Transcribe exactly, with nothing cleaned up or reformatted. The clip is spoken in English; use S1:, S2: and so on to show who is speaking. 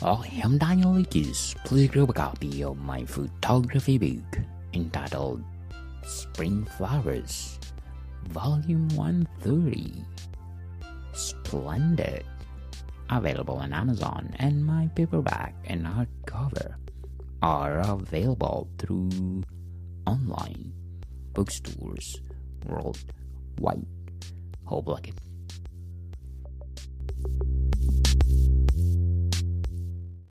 S1: I am Daniel Lucas. Please grab a copy of my photography book entitled Spring Flowers, Volume one thirty. Splendid. Available on Amazon, and my paperback and hardcover are available through online bookstores worldwide. Hope like it.